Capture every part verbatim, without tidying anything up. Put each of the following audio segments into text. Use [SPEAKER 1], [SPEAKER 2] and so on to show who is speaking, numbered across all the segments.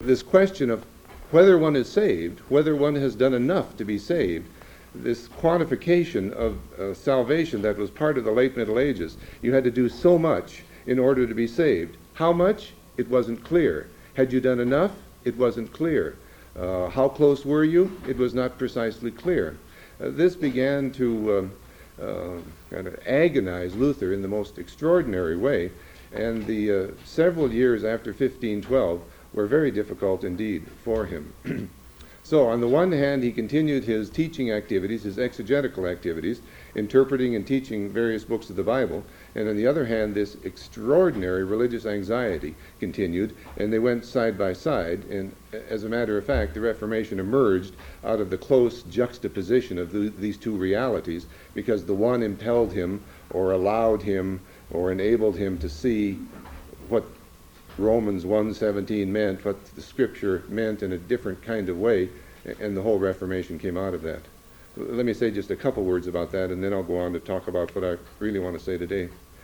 [SPEAKER 1] this question of whether one is saved, whether one has done enough to be saved, this quantification of uh, salvation that was part of the late Middle Ages. You had to do so much in order to be saved. How much? It wasn't clear. Had you done enough? It wasn't clear. Uh, how close were you? It was not precisely clear. Uh, this began to um, uh, kind of agonize Luther in the most extraordinary way, and the uh, several years after fifteen twelve were very difficult indeed for him. So on the one hand, he continued his teaching activities, his exegetical activities, interpreting and teaching various books of the Bible, and on the other hand, this extraordinary religious anxiety continued, and they went side by side, and as a matter of fact, the Reformation emerged out of the close juxtaposition of the, these two realities, because the one impelled him, or allowed him, or enabled him to see what Romans one seventeen meant, what the Scripture meant in a different kind of way, and the whole Reformation came out of that. Let me say just a couple words about that, and then I'll go on to talk about what I really want to say today.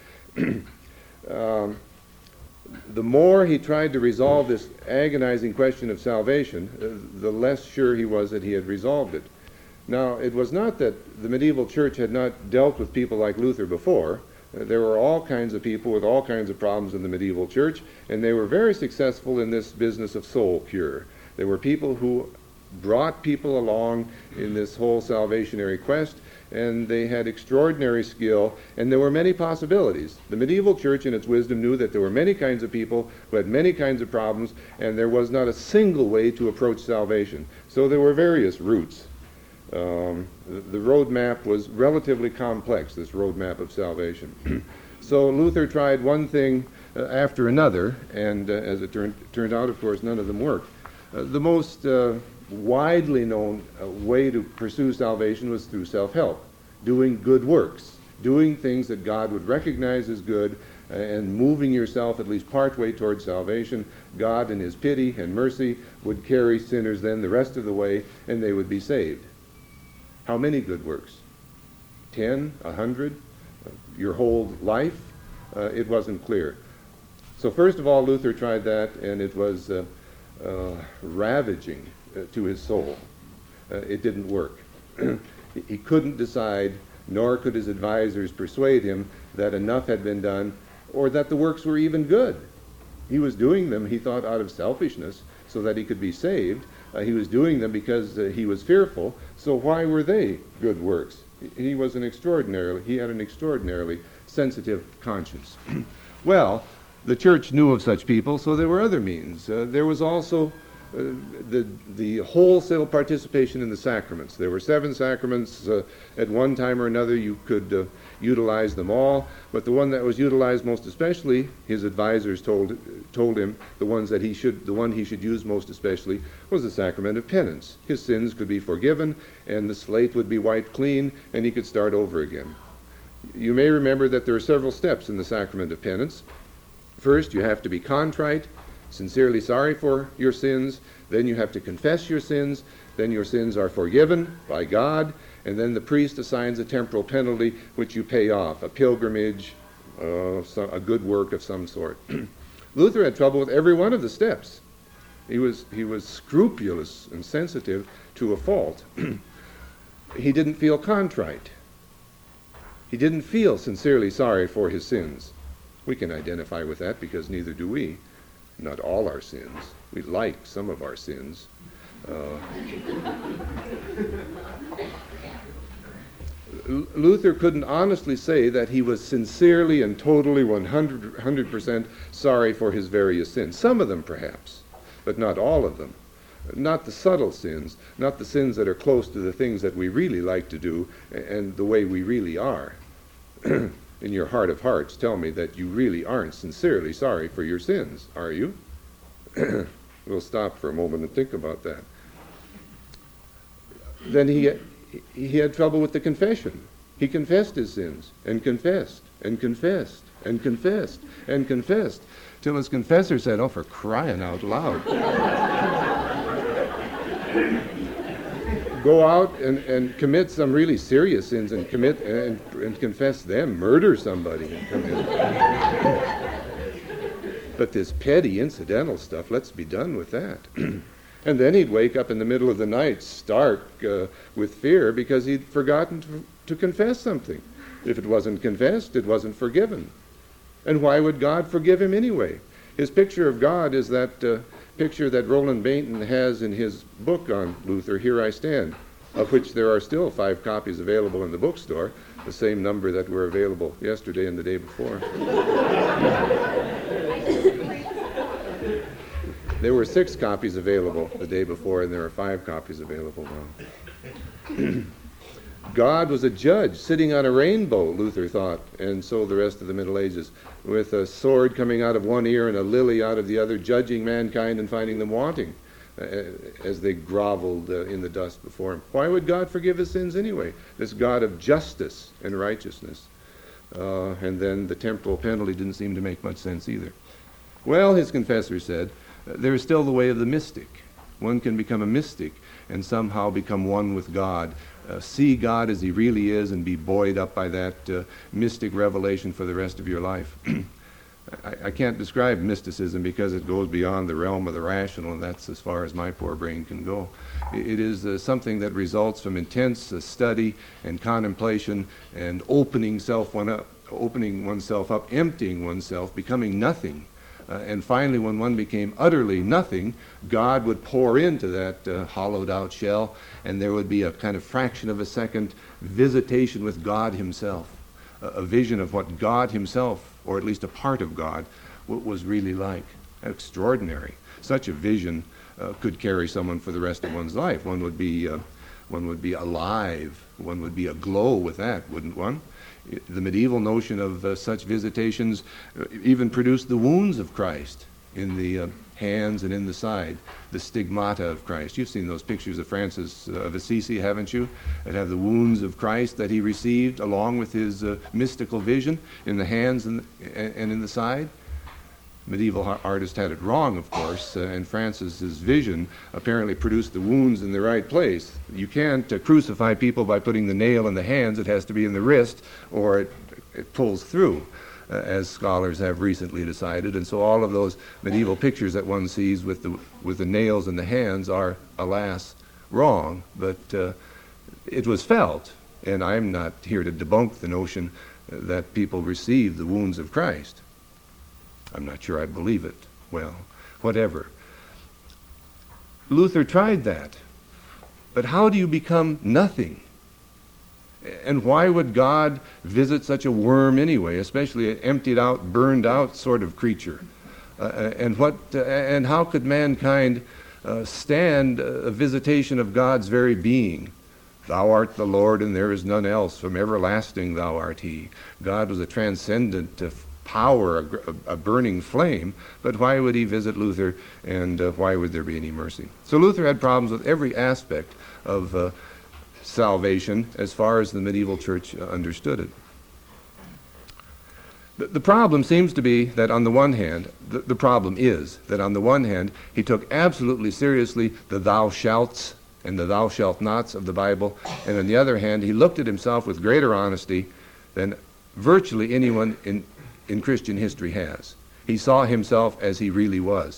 [SPEAKER 1] um, the more he tried to resolve this agonizing question of salvation, uh, the less sure he was that he had resolved it. Now, it was not that the medieval church had not dealt with people like Luther before. There were all kinds of people with all kinds of problems in the medieval church, and they were very successful in this business of soul cure. There were people who brought people along in this whole salvationary quest, and they had extraordinary skill, and there were many possibilities. The medieval church in its wisdom knew that there were many kinds of people who had many kinds of problems, and there was not a single way to approach salvation. So there were various routes. Um, the, the road map was relatively complex, this road map of salvation. So Luther tried one thing uh, after another, and uh, as it turned, turned out, of course, none of them worked. Uh, the most uh, widely known uh, way to pursue salvation was through self-help, doing good works, doing things that God would recognize as good, uh, and moving yourself at least partway towards salvation. God in his pity and mercy would carry sinners then the rest of the way, and they would be saved. How many good works? Ten? A hundred? Uh, your whole life? Uh, it wasn't clear. So first of all, Luther tried that, and it was uh, uh, ravaging uh, to his soul. Uh, it didn't work. He couldn't decide, nor could his advisors persuade him that enough had been done, or that the works were even good. He was doing them, he thought, out of selfishness, so that he could be saved. Uh, he was doing them because uh, he was fearful. So why were they good works? He was an extraordinarily, he had an extraordinarily sensitive conscience. Well, the church knew of such people, so there were other means. Uh, there was also uh, the the wholesale participation in the sacraments. There were seven sacraments. Uh, at one time or another, you could uh, utilize them all, but the one that was utilized most especially, his advisors told told him the ones that he should, the one he should use most especially was the sacrament of penance. His sins could be forgiven, and the slate would be wiped clean, and he could start over again. You may remember that there are several steps in the sacrament of penance. First, you have to be contrite, sincerely sorry for your sins. Then you have to confess your sins. Then your sins are forgiven by God. And then the priest assigns a temporal penalty which you pay off, a pilgrimage, uh, so, a good work of some sort. Luther had trouble with every one of the steps. He was, he was scrupulous and sensitive to a fault. He didn't feel contrite. He didn't feel sincerely sorry for his sins. We can identify with that because neither do we. Not all our sins. We like some of our sins. Uh, Luther couldn't honestly say that he was sincerely and totally one hundred percent sorry for his various sins. Some of them perhaps, but not all of them. Not the subtle sins, not the sins that are close to the things that we really like to do and the way we really are. In your heart of hearts, tell me that you really aren't sincerely sorry for your sins, are you? We'll stop for a moment and think about that. Then he he had trouble with the confession. He confessed his sins, and confessed, and confessed, and confessed, and confessed, till his confessor said, "Oh, for crying out loud. Go out and, and commit some really serious sins and commit and, and confess them. Murder somebody and commit." But this petty incidental stuff, let's be done with that. And then he'd wake up in the middle of the night, stark uh, with fear, because he'd forgotten to, to confess something. If it wasn't confessed, it wasn't forgiven. And why would God forgive him anyway? His picture of God is that uh, picture that Roland Bainton has in his book on Luther, Here I Stand, of which there are still five copies available in the bookstore, the same number that were available yesterday and the day before. There were six copies available the day before, and there are five copies available now. God was a judge sitting on a rainbow, Luther thought, and so the rest of the Middle Ages, with a sword coming out of one ear and a lily out of the other, judging mankind and finding them wanting uh, as they groveled uh, in the dust before him. Why would God forgive his sins anyway? This God of justice and righteousness. Uh, and then the temporal penalty didn't seem to make much sense either. Well, his confessor said, there is still the way of the mystic. One can become a mystic and somehow become one with God, uh, see God as he really is and be buoyed up by that uh, mystic revelation for the rest of your life. I, I can't describe mysticism because it goes beyond the realm of the rational, and that's as far as my poor brain can go. It, it is uh, something that results from intense uh, study and contemplation and opening self one up, opening oneself up, emptying oneself, becoming nothing. Uh, and finally, when one became utterly nothing, God would pour into that uh, hollowed-out shell, and there would be a kind of fraction of a second visitation with God himself, a, a vision of what God himself, or at least a part of God, w- was really like. Extraordinary. Such a vision uh, could carry someone for the rest of one's life. One would be, uh, one would be alive. One would be aglow with that, wouldn't one? The medieval notion of uh, such visitations uh, even produced the wounds of Christ in the uh, hands and in the side, the stigmata of Christ. You've seen those pictures of Francis uh, of Assisi, haven't you? That have the wounds of Christ that he received along with his uh, mystical vision in the hands and, and in the side. Medieval artist had it wrong, of course, uh, and Francis's vision apparently produced the wounds in the right place. You can't uh, crucify people by putting the nail in the hands. It has to be in the wrist, or it, it pulls through, uh, as scholars have recently decided. And so all of those medieval pictures that one sees with the, with the nails in the hands are, alas, wrong. But uh, it was felt, and I'm not here to debunk the notion uh, that people receive the wounds of Christ. I'm not sure I believe it. Well, whatever. Luther tried that. But how do you become nothing? And why would God visit such a worm anyway, especially an emptied out, burned out sort of creature? Uh, and what? Uh, and how could mankind uh, stand a visitation of God's very being? Thou art the Lord, and there is none else. From everlasting thou art he. God was a transcendent uh, power, a, a burning flame, but why would he visit Luther, and uh, why would there be any mercy? So Luther had problems with every aspect of uh, salvation as far as the medieval church uh, understood it. The, the problem seems to be that on the one hand, the, the problem is that on the one hand, he took absolutely seriously the thou shalts and the thou shalt nots of the Bible, and on the other hand, he looked at himself with greater honesty than virtually anyone in in Christian history has. He saw himself as he really was.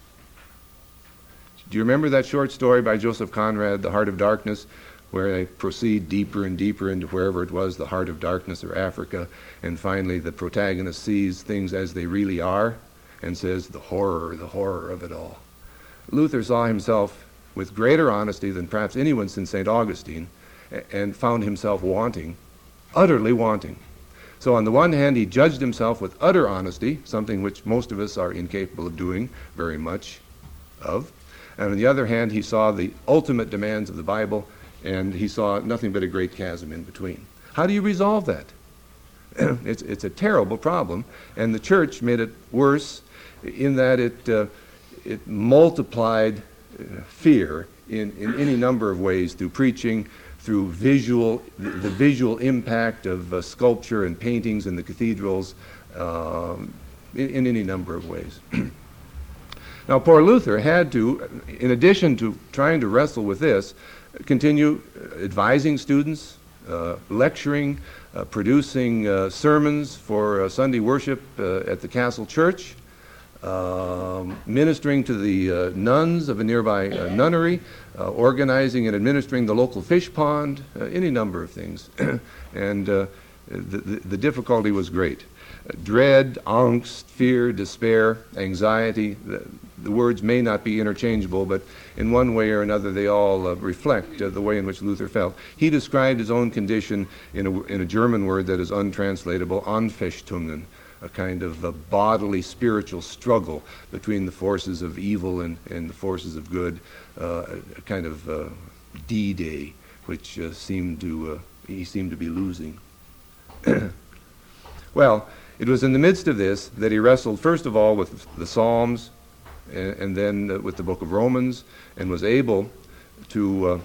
[SPEAKER 1] Do you remember that short story by Joseph Conrad, The Heart of Darkness, where they proceed deeper and deeper into wherever it was, the heart of darkness or Africa, and finally the protagonist sees things as they really are and says, the horror, the horror of it all. Luther saw himself with greater honesty than perhaps anyone since Saint Augustine, and found himself wanting, utterly wanting. So on the one hand, he judged himself with utter honesty, something which most of us are incapable of doing very much of. And on the other hand, he saw the ultimate demands of the Bible, and he saw nothing but a great chasm in between. How do you resolve that? it's, it's a terrible problem, and the church made it worse in that it, uh, it multiplied uh, fear in, in any number of ways through preaching, through visual, the, the visual impact of uh, sculpture and paintings in the cathedrals, uh, in, in any number of ways. Now, poor Luther had to, in addition to trying to wrestle with this, continue advising students, uh, lecturing, uh, producing uh, sermons for uh, Sunday worship uh, at the Castle Church, um, ministering to the uh, nuns of a nearby uh, nunnery, uh, organizing and administering the local fish pond, uh, any number of things. And uh, the, the, the difficulty was great. Uh, dread, angst, fear, despair, anxiety, the, the words may not be interchangeable, but in one way or another they all uh, reflect uh, the way in which Luther felt. He described his own condition in a, in a German word that is untranslatable, Anfechtungen, a kind of a bodily, spiritual struggle between the forces of evil and, and the forces of good, uh, a kind of uh, D-Day, which uh, seemed to, uh, he seemed to be losing. Well, it was in the midst of this that he wrestled, first of all, with the Psalms, and, and then uh, with the book of Romans, and was able to, uh,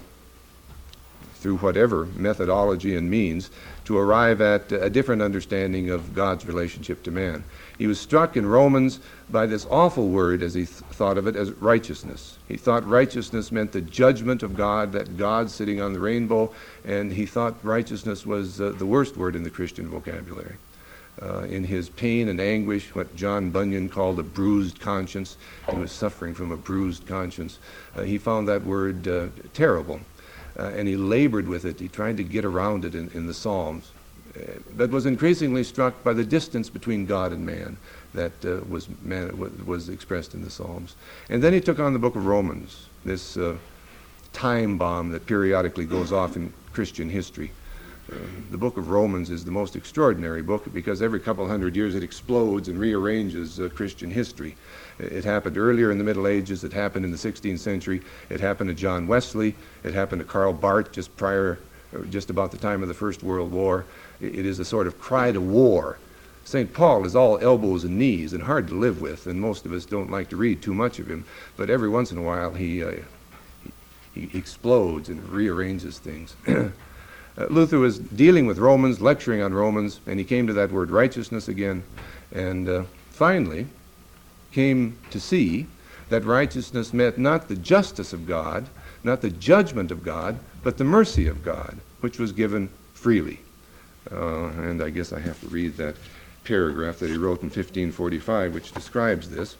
[SPEAKER 1] through whatever methodology and means, to arrive at a different understanding of God's relationship to man. He was struck in Romans by this awful word, as he th- thought of it, as righteousness. He thought righteousness meant the judgment of God, that God sitting on the rainbow, and he thought righteousness was uh, the worst word in the Christian vocabulary. Uh, in his pain and anguish, what John Bunyan called a bruised conscience, he was suffering from a bruised conscience, uh, he found that word uh, terrible. Uh, and he labored with it. He tried to get around it in, in the Psalms, uh, but was increasingly struck by the distance between God and man that uh, was, man, was expressed in the Psalms. And then he took on the book of Romans, this uh, time bomb that periodically goes off in Christian history. Uh, the book of Romans is the most extraordinary book because every couple hundred years it explodes and rearranges uh, Christian history. It happened earlier in the Middle Ages. It happened in the sixteenth century. It happened to John Wesley. It happened to Karl Barth just prior, just about the time of the First World War. It is a sort of cry to war. Saint Paul is all elbows and knees and hard to live with, and most of us don't like to read too much of him. But every once in a while he, uh, he, he explodes and rearranges things. uh, Luther was dealing with Romans, lecturing on Romans, and he came to that word righteousness again. And uh, finally came to see that righteousness meant not the justice of God, not the judgment of God, but the mercy of God, which was given freely. Uh, and I guess I have to read that paragraph that he wrote in fifteen forty-five, which describes this.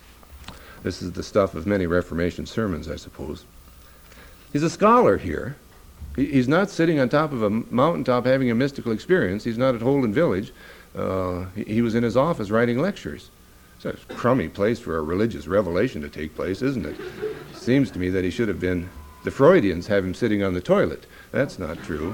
[SPEAKER 1] This is the stuff of many Reformation sermons, I suppose. He's a scholar here. He, he's not sitting on top of a mountaintop having a mystical experience. He's not at Holden Village. Uh, he, he was in his office writing lectures. It's a crummy place for a religious revelation to take place, isn't it? Seems to me that he should have been, the Freudians have him sitting on the toilet. That's not true.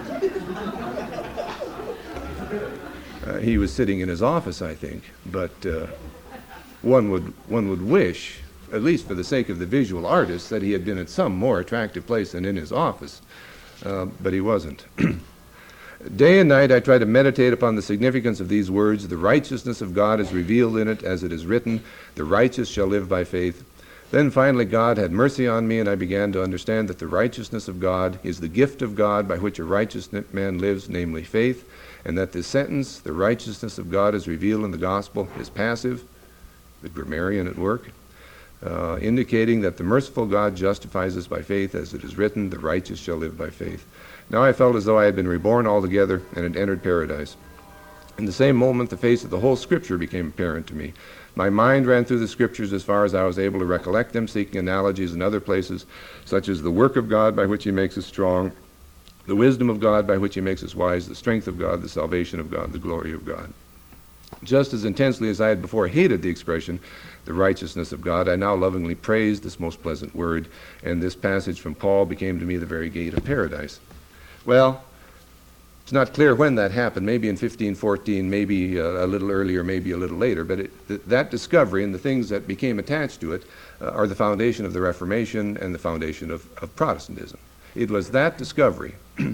[SPEAKER 1] Uh, he was sitting in his office, I think, but uh, one would one would wish, at least for the sake of the visual artist, that he had been at some more attractive place than in his office, uh, but he wasn't. Day and night I try to meditate upon the significance of these words. The righteousness of God is revealed in it, as it is written, the righteous shall live by faith. Then finally God had mercy on me, and I began to understand that the righteousness of God is the gift of God by which a righteous man lives, namely faith, and that this sentence, the righteousness of God is revealed in the gospel, is passive, the grammarian at work, uh, indicating that the merciful God justifies us by faith, as it is written, the righteous shall live by faith. Now I felt as though I had been reborn altogether and had entered paradise. In the same moment, the face of the whole Scripture became apparent to me. My mind ran through the Scriptures as far as I was able to recollect them, seeking analogies in other places, such as the work of God by which he makes us strong, the wisdom of God by which he makes us wise, the strength of God, the salvation of God, the glory of God. Just as intensely as I had before hated the expression, the righteousness of God, I now lovingly praised this most pleasant word, and this passage from Paul became to me the very gate of paradise. Well, it's not clear when that happened, maybe in fifteen fourteen, maybe uh, a little earlier, maybe a little later, but it, th- that discovery and the things that became attached to it uh, are the foundation of the Reformation and the foundation of, of Protestantism. It was that discovery.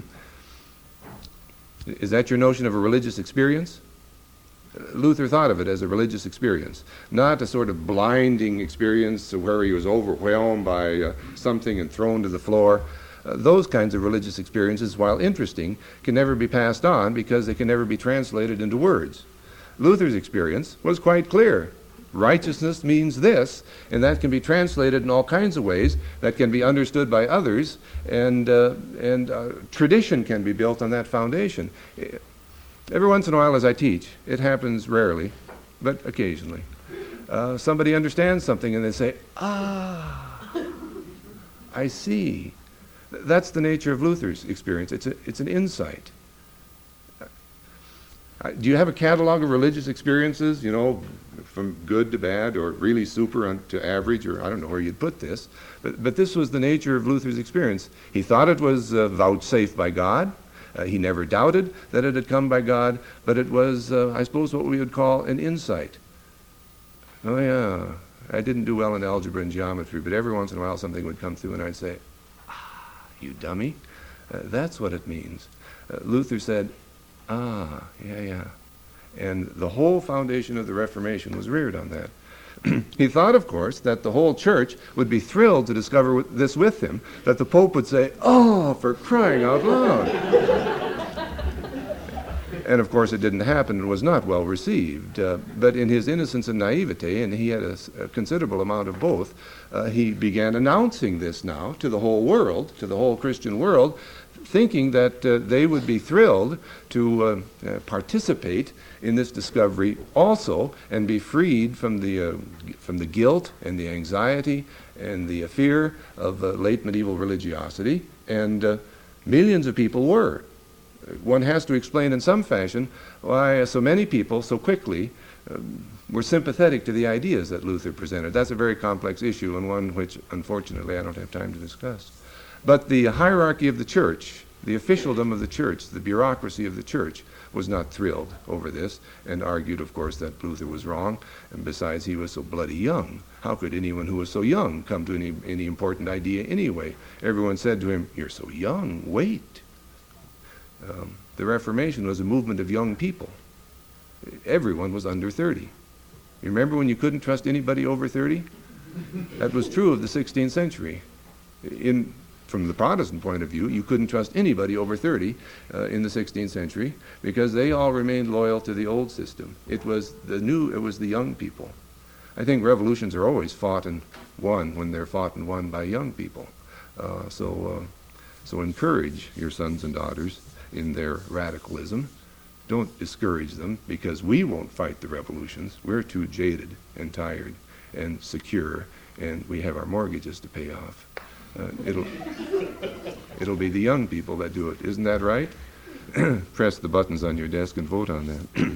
[SPEAKER 1] Is that your notion of a religious experience? Luther thought of it as a religious experience, not a sort of blinding experience where he was overwhelmed by uh, something and thrown to the floor. Uh, those kinds of religious experiences, while interesting, can never be passed on because they can never be translated into words. Luther's experience was quite clear. Righteousness means this, and that can be translated in all kinds of ways that can be understood by others, and, uh, and uh, tradition can be built on that foundation. Every once in a while as I teach, it happens rarely, but occasionally, uh, somebody understands something and they say, ah, I see. That's the nature of Luther's experience. It's, a, it's an insight. Uh, do you have a catalog of religious experiences, you know, from good to bad or really super on, to average, or I don't know where you'd put this, but, but this was the nature of Luther's experience. He thought it was uh, vouchsafed by God. Uh, he never doubted that it had come by God, but it was, uh, I suppose, what we would call an insight. Oh yeah, I didn't do well in algebra and geometry, but every once in a while something would come through and I'd say, ah, you dummy, uh, that's what it means. Uh, Luther said, ah, yeah, yeah. And the whole foundation of the Reformation was reared on that. He thought, of course, that the whole church would be thrilled to discover this with him, that the Pope would say, oh, for crying out loud. And of course it didn't happen and was not well received. Uh, but in his innocence and naivete, and he had a, a considerable amount of both, uh, he began announcing this now to the whole world, to the whole Christian world, thinking that uh, they would be thrilled to uh, uh, participate in this discovery also and be freed from the, uh, from the guilt and the anxiety and the uh, fear of uh, late medieval religiosity. And uh, millions of people were. One has to explain in some fashion why so many people so quickly um, were sympathetic to the ideas that Luther presented. That's a very complex issue and one which, unfortunately, I don't have time to discuss. But the hierarchy of the church, the officialdom of the church, the bureaucracy of the church was not thrilled over this and argued, of course, that Luther was wrong. And besides, he was so bloody young. How could anyone who was so young come to any, any important idea anyway? Everyone said to him, you're so young, wait. Um, the Reformation was a movement of young people. Everyone was under thirty. You remember when you couldn't trust anybody over thirty? That was true of the sixteenth century. In, from the Protestant point of view, you couldn't trust anybody over thirty uh, in the sixteenth century because they all remained loyal to the old system. It was the new, it was the young people. I think revolutions are always fought and won when they're fought and won by young people. Uh, so, uh, so encourage your sons and daughters in their radicalism. Don't discourage them because we won't fight the revolutions. We're too jaded and tired and secure, and we have our mortgages to pay off. Uh, it'll, it'll be the young people that do it. Isn't that right? Press the buttons on your desk and vote on that.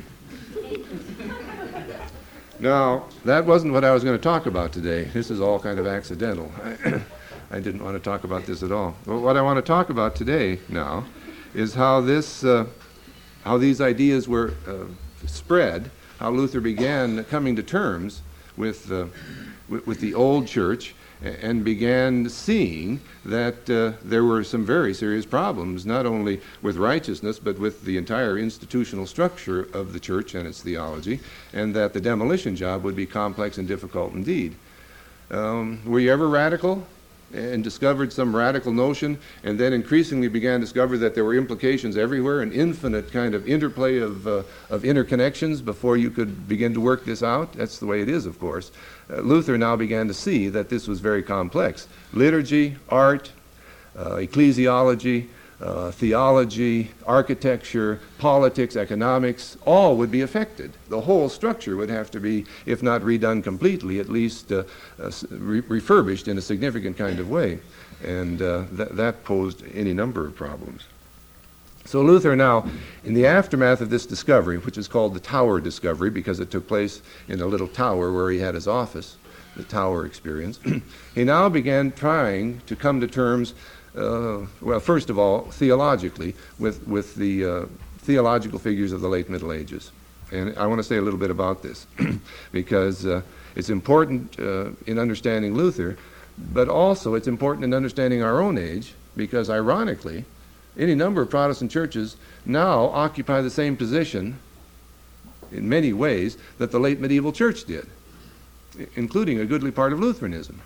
[SPEAKER 1] Now, that wasn't what I was going to talk about today. This is all kind of accidental. I didn't want to talk about this at all. But what I want to talk about today now is how this, uh, how these ideas were uh, spread, how Luther began coming to terms with, uh, with, with the old church and began seeing that uh, there were some very serious problems, not only with righteousness, but with the entire institutional structure of the church and its theology, and that the demolition job would be complex and difficult indeed. Um, were you ever radical and discovered some radical notion, and then increasingly began to discover that there were implications everywhere, an infinite kind of interplay of, uh, of interconnections before you could begin to work this out? That's the way it is, of course. Uh, Luther now began to see that this was very complex. Liturgy, art, uh, ecclesiology, uh, theology, architecture, politics, economics, all would be affected. The whole structure would have to be, if not redone completely, at least uh, uh, re- refurbished in a significant kind of way. And uh, th- that posed any number of problems. So Luther now, in the aftermath of this discovery, which is called the Tower Discovery because it took place in a little tower where he had his office, the Tower experience, he now began trying to come to terms Uh, well, first of all, theologically, with, with the uh, theological figures of the late Middle Ages. And I want to say a little bit about this, because uh, it's important uh, in understanding Luther, but also it's important in understanding our own age, because ironically, any number of Protestant churches now occupy the same position, in many ways, that the late medieval church did, including a goodly part of Lutheranism.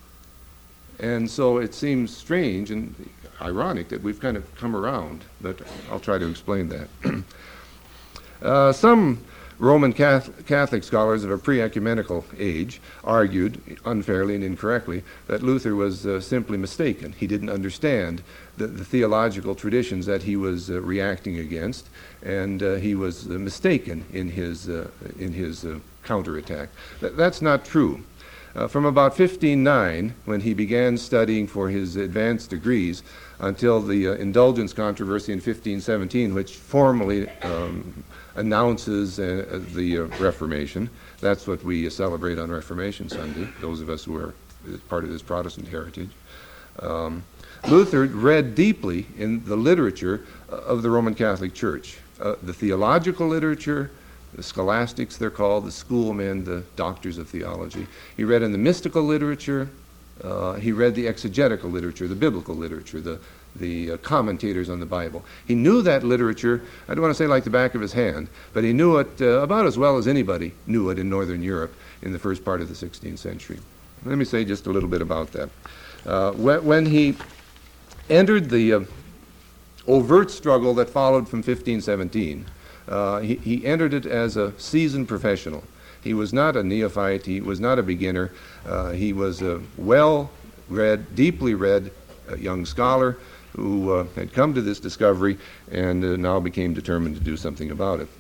[SPEAKER 1] And so it seems strange and ironic that we've kind of come around, but I'll try to explain that. uh, some Roman Catholic scholars of a pre-ecumenical age argued, unfairly and incorrectly, that Luther was uh, simply mistaken. He didn't understand the, the theological traditions that he was uh, reacting against, and uh, he was uh, mistaken in his, uh, in his uh, counterattack. Th- that's not true. Uh, from about fifteen oh nine, when he began studying for his advanced degrees, until the uh, indulgence controversy in fifteen seventeen, which formally um, announces uh, the uh, Reformation. That's what we uh, celebrate on Reformation Sunday, those of us who are part of this Protestant heritage. Um, Luther read deeply in the literature of the Roman Catholic Church, uh, the theological literature, the scholastics they're called, the schoolmen, the doctors of theology. He read in the mystical literature. Uh, he read the exegetical literature, the biblical literature, the, the uh, commentators on the Bible. He knew that literature, I don't want to say like the back of his hand, but he knew it uh, about as well as anybody knew it in Northern Europe in the first part of the sixteenth century. Let me say just a little bit about that. Uh, when, when he entered the uh, overt struggle that followed from fifteen seventeen, uh, he, he entered it as a seasoned professional. He was not a neophyte. He was not a beginner. Uh, he was a well-read, deeply read uh, young scholar who uh, had come to this discovery and uh, now became determined to do something about it.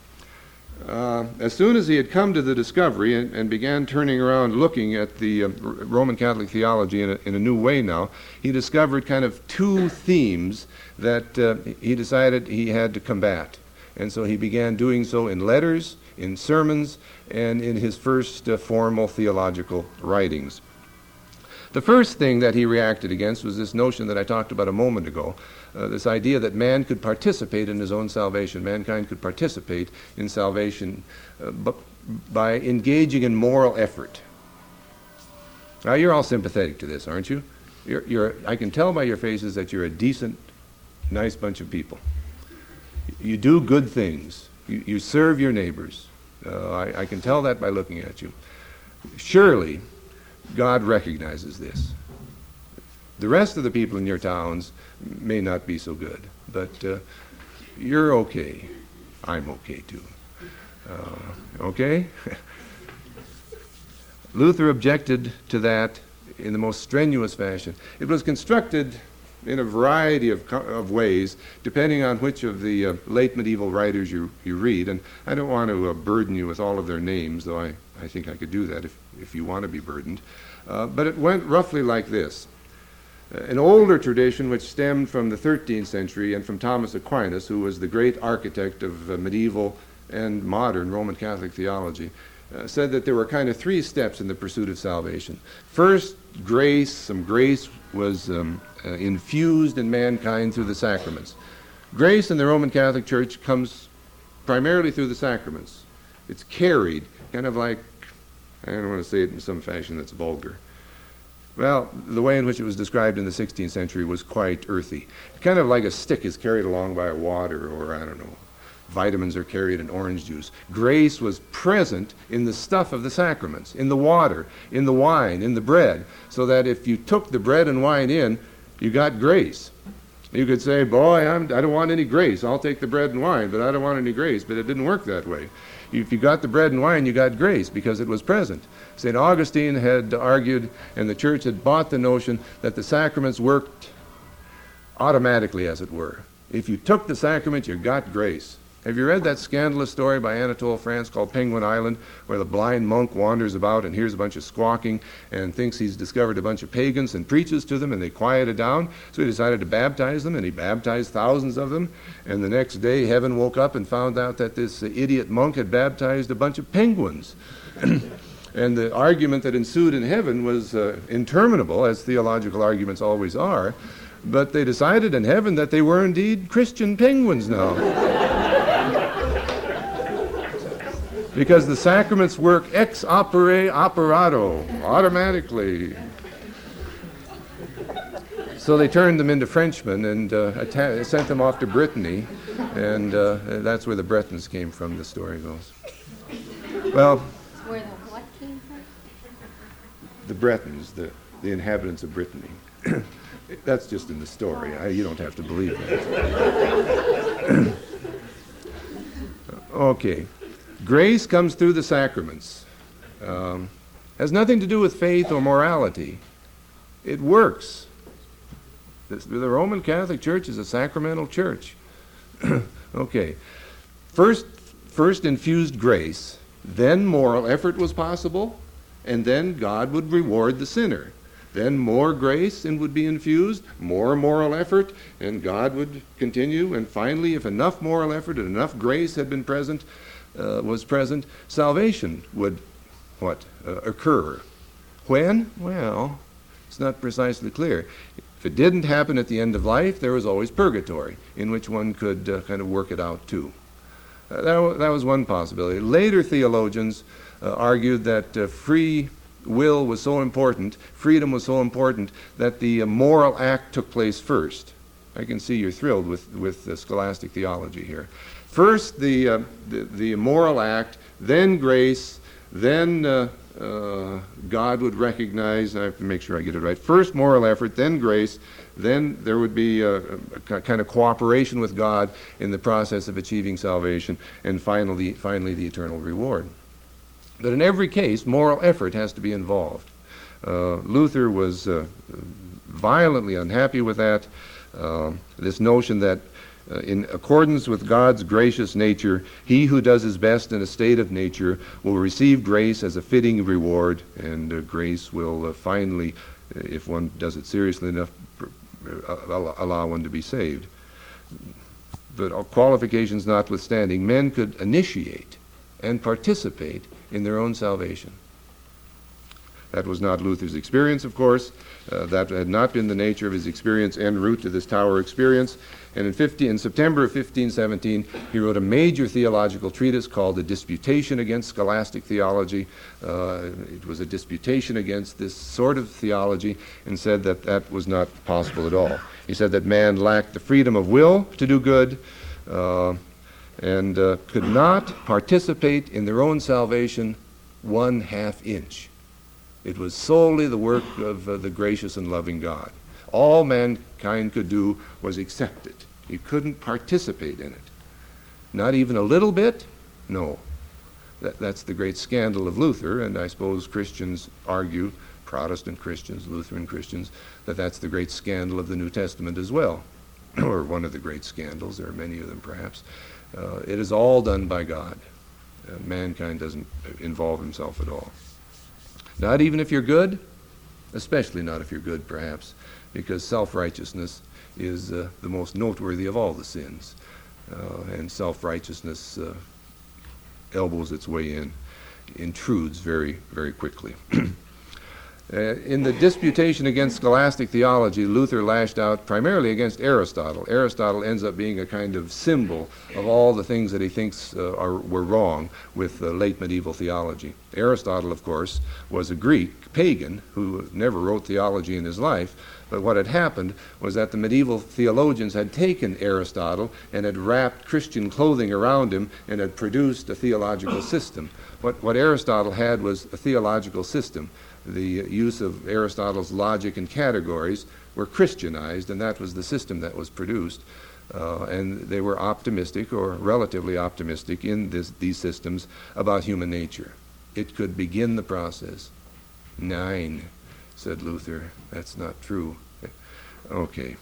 [SPEAKER 1] uh, as soon as he had come to the discovery and, and began turning around looking at the uh, Roman Catholic theology in a, in a new way now, he discovered kind of two themes that uh, he decided he had to combat. And so he began doing so in letters, in sermons, and in his first uh, formal theological writings. The first thing that he reacted against was this notion that I talked about a moment ago, uh, this idea that man could participate in his own salvation. Mankind could participate in salvation uh, b- by engaging in moral effort. Now, you're all sympathetic to this, aren't you? You're, you're, I can tell by your faces that you're a decent, nice bunch of people. You do good things. You, you serve your neighbors. Uh, I, I can tell that by looking at you. Surely, God recognizes this. The rest of the people in your towns may not be so good, but uh, you're okay. I'm okay too. Uh, okay? Luther objected to that in the most strenuous fashion. It was constructed in a variety of, of ways, depending on which of the uh, late medieval writers you, you read. And I don't want to uh, burden you with all of their names, though I, I think I could do that if, if you want to be burdened. Uh, but it went roughly like this. Uh, an older tradition which stemmed from the thirteenth century and from Thomas Aquinas, who was the great architect of uh, medieval and modern Roman Catholic theology, uh, said that there were kind of three steps in the pursuit of salvation. First, grace. Some grace was um, uh, infused in mankind through the sacraments. Grace in the Roman Catholic Church comes primarily through the sacraments. It's carried, kind of like, I don't want to say it in some fashion that's vulgar. Well, the way in which it was described in the sixteenth century was quite earthy. Kind of like a stick is carried along by a water, or I don't know, vitamins are carried in orange juice. Grace was present in the stuff of the sacraments, in the water, in the wine, in the bread, so that if you took the bread and wine in, you got grace. You could say, boy, I'm, I don't want any grace. I'll take the bread and wine, but I don't want any grace. But it didn't work that way. If you got the bread and wine, you got grace because it was present. Saint Augustine had argued, and the church had bought the notion that the sacraments worked automatically, as it were. If you took the sacrament, you got grace. Have you read that scandalous story by Anatole France called Penguin Island, where the blind monk wanders about and hears a bunch of squawking and thinks he's discovered a bunch of pagans and preaches to them, and they quieted down, so he decided to baptize them, and he baptized thousands of them, and the next day heaven woke up and found out that this uh, idiot monk had baptized a bunch of penguins. And the argument that ensued in heaven was uh, interminable, as theological arguments always are, but they decided in heaven that they were indeed Christian penguins now. Because the sacraments work ex opere operato, automatically. So they turned them into Frenchmen and uh, atta- sent them off to Brittany, and uh, that's where the Bretons came from, the story goes. Well,
[SPEAKER 2] where the what came from?
[SPEAKER 1] The Bretons, the, the inhabitants of Brittany. That's just in the story. I, you don't have to believe that. Okay. Grace comes through the sacraments. Um, has nothing to do with faith or morality. It works. The, the Roman Catholic Church is a sacramental church. Okay. First, first infused grace, then moral effort was possible, and then God would reward the sinner. Then more grace and would be infused, more moral effort, and God would continue. And finally, if enough moral effort and enough grace had been present, uh, was present, salvation would, what, uh, occur. When? Well, it's not precisely clear. If it didn't happen at the end of life, there was always purgatory, in which one could uh, kind of work it out too. Uh, that, w- that was one possibility. Later theologians uh, argued that uh, free will was so important, freedom was so important, that the uh, moral act took place first. I can see you're thrilled with, with the scholastic theology here. First, the, uh, the, the moral act, then grace, then uh, uh, God would recognize, I have to make sure I get it right, first moral effort, then grace, then there would be a, a kind of cooperation with God in the process of achieving salvation, and finally, finally the eternal reward. But in every case, moral effort has to be involved. Uh, Luther was uh, violently unhappy with that, uh, this notion that uh, in accordance with God's gracious nature, he who does his best in a state of nature will receive grace as a fitting reward, and uh, grace will uh, finally, if one does it seriously enough, allow one to be saved. But qualifications notwithstanding, men could initiate and participate in their own salvation. That was not Luther's experience, of course. Uh, that had not been the nature of his experience en route to this Tower experience. And in, fifteen, in September of fifteen seventeen, he wrote a major theological treatise called The Disputation Against Scholastic Theology. Uh, it was a disputation against this sort of theology, and said that that was not possible at all. He said that man lacked the freedom of will to do good, uh, and uh, could not participate in their own salvation one half inch. It was solely the work of uh, the gracious and loving God. All mankind could do was accept it. He couldn't participate in it. Not even a little bit? No. That, that's the great scandal of Luther, and I suppose Christians argue, Protestant Christians, Lutheran Christians, that that's the great scandal of the New Testament as well, or one of the great scandals. There are many of them, perhaps. Uh, it is all done by God. Uh, mankind doesn't involve himself at all. Not even if you're good, especially not if you're good, perhaps, because self-righteousness is uh, the most noteworthy of all the sins. Uh, and self-righteousness uh, elbows its way in, intrudes very, very quickly. Uh, in the disputation against scholastic theology, Luther lashed out primarily against Aristotle. Aristotle ends up being a kind of symbol of all the things that he thinks uh, are, were wrong with uh, late medieval theology. Aristotle, of course, was a Greek pagan who never wrote theology in his life, but what had happened was that the medieval theologians had taken Aristotle and had wrapped Christian clothing around him and had produced a theological system. What, what Aristotle had was a theological system. The use of Aristotle's logic and categories were Christianized, and that was the system that was produced. Uh, and they were optimistic, or relatively optimistic, in this, these systems about human nature. It could begin the process. Nine, said Luther. That's not true. Okay.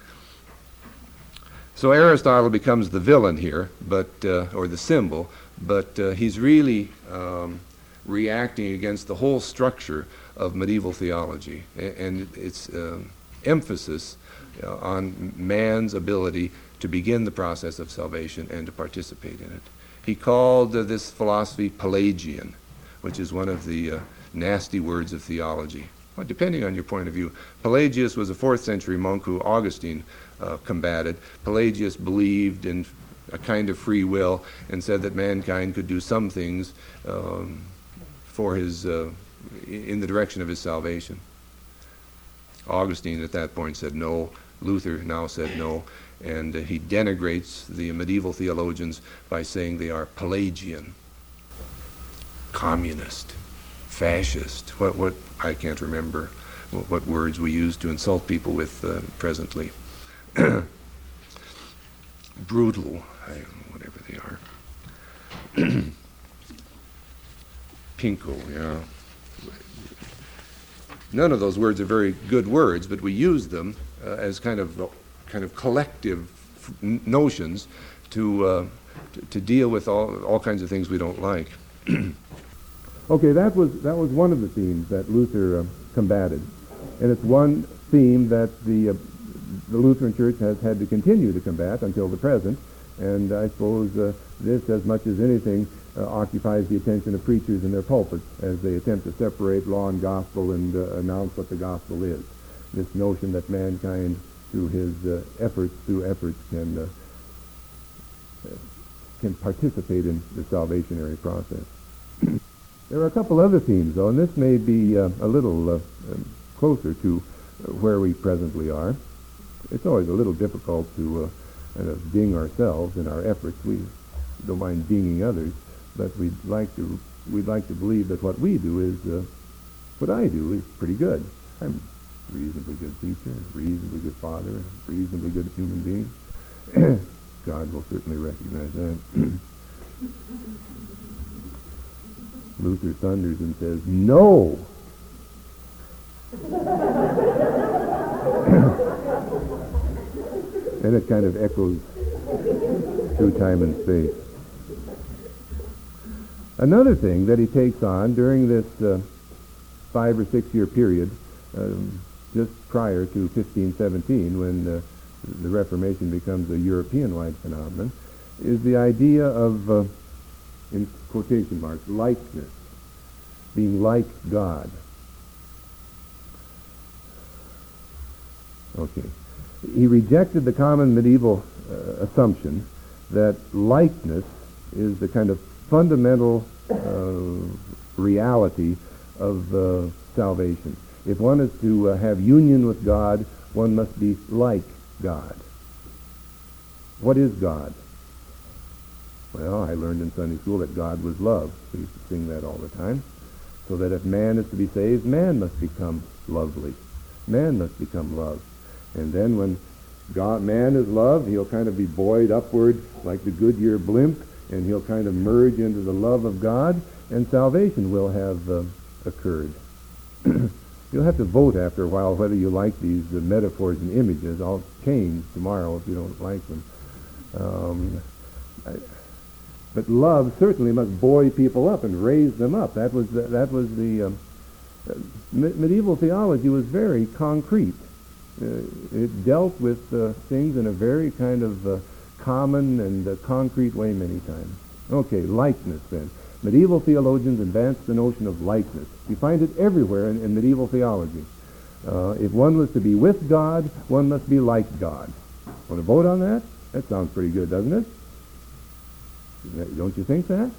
[SPEAKER 1] So Aristotle becomes the villain here, but uh, or the symbol, but uh, he's really um, reacting against the whole structure of medieval theology and, and its uh, emphasis uh, on man's ability to begin the process of salvation and to participate in it. He called uh, this philosophy Pelagian, which is one of the uh, nasty words of theology. Well, depending on your point of view. Pelagius was a fourth century monk who Augustine uh, combated. Pelagius believed in a kind of free will and said that mankind could do some things um, for his, uh, in the direction of his salvation. Augustine at that point said no. Luther now said no. And uh, he denigrates the medieval theologians by saying they are Pelagian, communist, fascist. What, what, I can't remember what, what words we use to insult people with uh, presently. Brutal, I, whatever they are. Pinko, yeah. None of those words are very good words, but we use them uh, as kind of uh, kind of collective f- n- notions to, uh, to to deal with all all kinds of things we don't like. Okay, that was that was one of the themes that Luther uh, combated, and it's one theme that the uh, the Lutheran Church has had to continue to combat until the present. And I suppose uh, this, as much as anything, uh, occupies the attention of preachers in their pulpits as they attempt to separate law and gospel and uh, announce what the gospel is. This notion that mankind, through his uh, efforts, through efforts, can uh, uh, can participate in the salvationary process. There are a couple other themes, though, and this may be uh, a little uh, um, closer to uh, where we presently are. It's always a little difficult to uh, kind of ding ourselves in our efforts. We don't mind dinging others, but we'd like to we'd like to believe that what we do is uh, what I do is pretty good. I'm a reasonably good teacher, a reasonably good father, a reasonably good human being. God will certainly recognize that. Luther thunders and says, "No." And it kind of echoes through time and space. Another thing that he takes on during this uh, five or six year period, um, just prior to fifteen seventeen, when uh, the Reformation becomes a European-wide phenomenon, is the idea of, uh, in quotation marks, likeness, being like God. Okay. He rejected the common medieval uh, assumption that likeness is the kind of fundamental uh, reality of uh, salvation. If one is to uh, have union with God, one must be like God. What is God? Well, I learned in Sunday school that God was love. We used to sing that all the time. So that if man is to be saved, man must become lovely. Man must become love. And then when God, man is love, he'll kind of be buoyed upward like the Goodyear blimp, and he'll kind of merge into the love of God, and salvation will have uh, occurred. You'll have to vote after a while whether you like these uh, metaphors and images. I'll change tomorrow if you don't like them. Um, I, but love certainly must buoy people up and raise them up. That was the, that was the um, uh, me- medieval theology was very concrete. Uh, it dealt with uh, things in a very kind of uh, common and uh, concrete way many times. Okay, likeness then. Medieval theologians advanced the notion of likeness. You find it everywhere in, in medieval theology. Uh, if one was to be with God, one must be like God. Want to vote on that? That sounds pretty good, doesn't it? Don't you think that?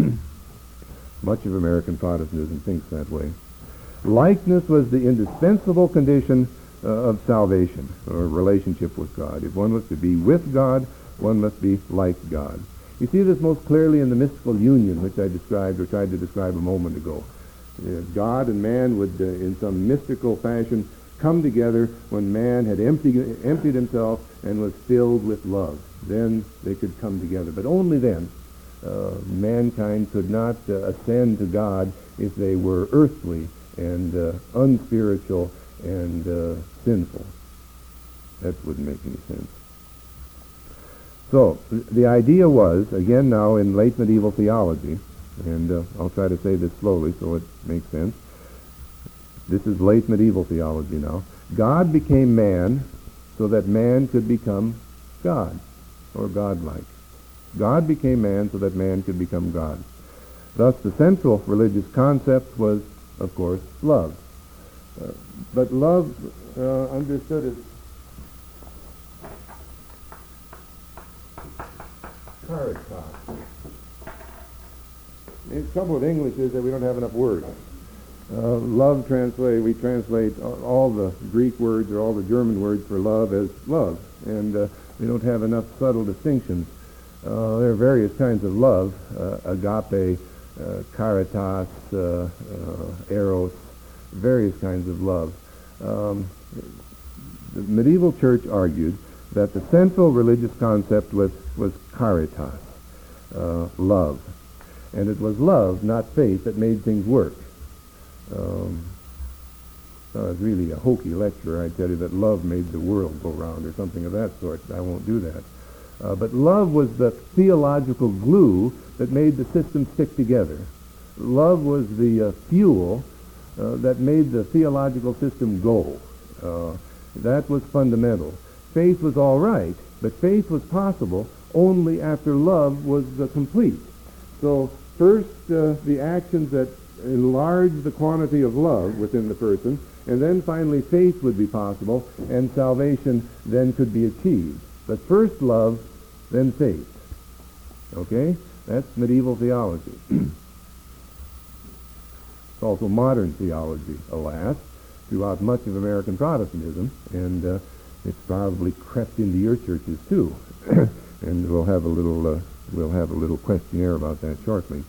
[SPEAKER 1] Much of American Protestantism thinks that way. Likeness was the indispensable condition uh, of salvation, or relationship with God. If one was to be with God, one must be like God. You see this most clearly in the mystical union, which I described or tried to describe a moment ago. Uh, God and man would, uh, in some mystical fashion, come together when man had emptied, emptied himself and was filled with love. Then they could come together. But only then. Uh, mankind could not uh, ascend to God if they were earthly and uh, unspiritual and uh, sinful. That wouldn't make any sense. So, th- the idea was, again now in late medieval theology, and uh, I'll try to say this slowly so it makes sense. This is late medieval theology now. God became man so that man could become God, or godlike. God became man so that man could become God. Thus, the central religious concept was, of course, love. Uh, but love uh, understood as caritas. The trouble with English is that we don't have enough words. Uh, love translate, we translate all the Greek words or all the German words for love as love, and uh, we don't have enough subtle distinctions. Uh, there are various kinds of love, uh, agape, uh, caritas, uh, uh, eros, various kinds of love. Um, the medieval church argued that the central religious concept was, was caritas, uh, love.
[SPEAKER 3] And it was love, not faith, that made things work. Um, so it's really a hokey lecture. I tell you that love made the world go round or something of that sort. I won't do that. Uh, but love was the theological glue that made the system stick together. Love was the uh, fuel uh, that made the theological system go. Uh, that was fundamental. Faith was all right, but faith was possible only after love was uh, complete. So first, uh, the actions that enlarge the quantity of love within the person, and then finally faith would be possible, and salvation then could be achieved. But first love, then faith. Okay? That's medieval theology. It's also modern theology, alas, throughout much of American Protestantism, and uh, it's probably crept into your churches too. And we'll have a little uh, we'll have a little questionnaire about that shortly.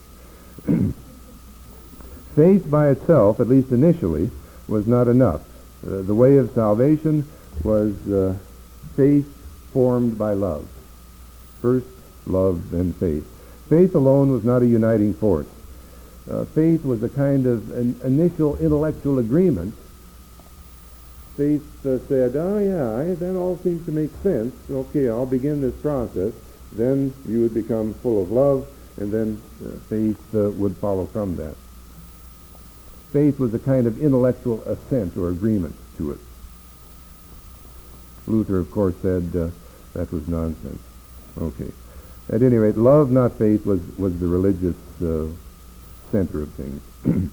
[SPEAKER 3] Faith by itself, at least initially, was not enough. Uh, the way of salvation was uh, faith formed by love. First, love, then faith. Faith alone was not a uniting force. Uh, faith was a kind of an initial intellectual agreement. Faith uh, said, oh yeah, I, that all seems to make sense. Okay, I'll begin this process. Then you would become full of love, and then uh, faith uh, would follow from that. Faith was a kind of intellectual assent or agreement to it. Luther, of course, said uh, that was nonsense. Okay. At any rate, love, not faith, was, was the religious uh, center of things.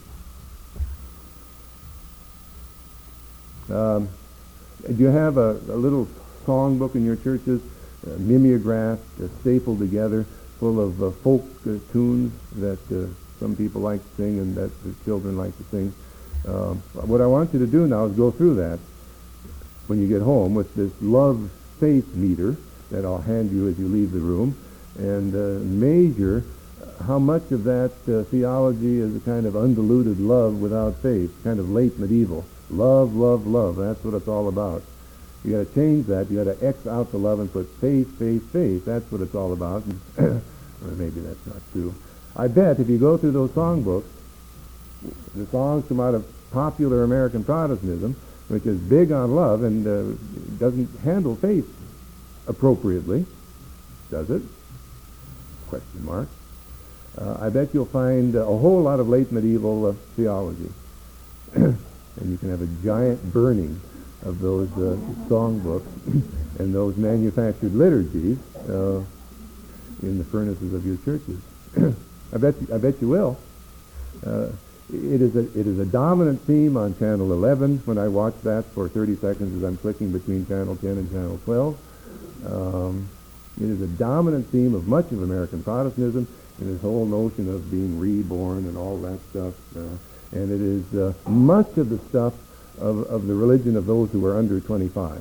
[SPEAKER 3] um, do you have a, a little songbook in your churches, uh, mimeographed, uh, stapled together, full of uh, folk uh, tunes that uh, some people like to sing and that the children like to sing? Uh, what I want you to do now is go through that when you get home with this love faith meter that I'll hand you as you leave the room, and uh, measure how much of that uh, theology is a kind of undiluted love without faith, kind of late medieval. Love, love, love. That's what it's all about. You got to change that. You got to X out the love and put faith, faith, faith. That's what it's all about. Or maybe that's not true. I bet if you go through those songbooks, the songs come out of popular American Protestantism, which is big on love and uh, doesn't handle faith appropriately, does it? Question mark. Uh, I bet you'll find uh, a whole lot of late medieval uh, theology. And you can have a giant burning of those uh, songbooks and those manufactured liturgies uh, in the furnaces of your churches. I bet you, I bet you will. Uh, it is a it is a dominant theme on channel eleven when I watch that for thirty seconds as I'm clicking between channel ten and channel twelve. Um, it is a dominant theme of much of American Protestantism, and this whole notion of being reborn and all that stuff. Uh, and it is uh, much of the stuff of, of the religion of those who are under twenty-five.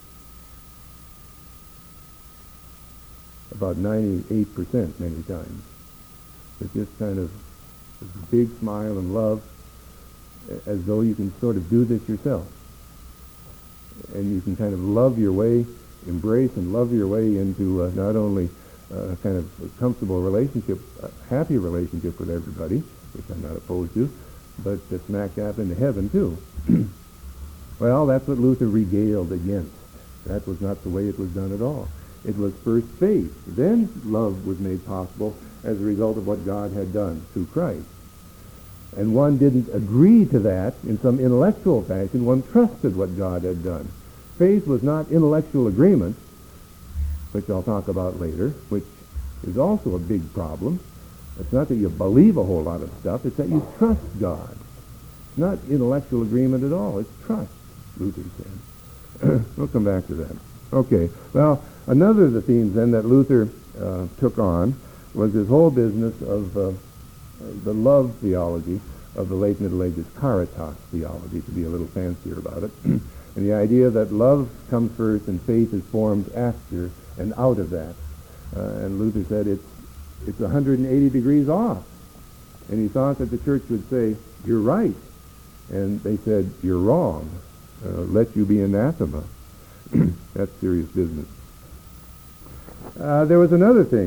[SPEAKER 3] About ninety-eight percent many times. It's just kind of a big smile and love, as though you can sort of do this yourself. And you can kind of love your way, embrace and love your way into uh, not only a kind of a comfortable relationship, a happy relationship with everybody, which I'm not opposed to, but uh, smack dab into heaven too. Well, that's what Luther regaled against. That was not the way it was done at all. It was first faith, then love was made possible as a result of what God had done through Christ. And one didn't agree to that in some intellectual fashion. One trusted what God had done. Faith was not intellectual agreement, which I'll talk about later, which is also a big problem. It's not that you believe a whole lot of stuff, it's that you trust God. It's not intellectual agreement at all, it's trust, Luther said. We'll come back to that. Okay, well, another of the themes then that Luther uh, took on was this whole business of uh, the love theology of the late Middle Ages, caritas theology, to be a little fancier about it. And the idea that love comes first and faith is formed after and out of that. Uh, and Luther said it's it's one hundred eighty degrees off. And he thought that the church would say, you're right. And they said, you're wrong. Uh, let you be anathema. That's serious business. Uh, there was another thing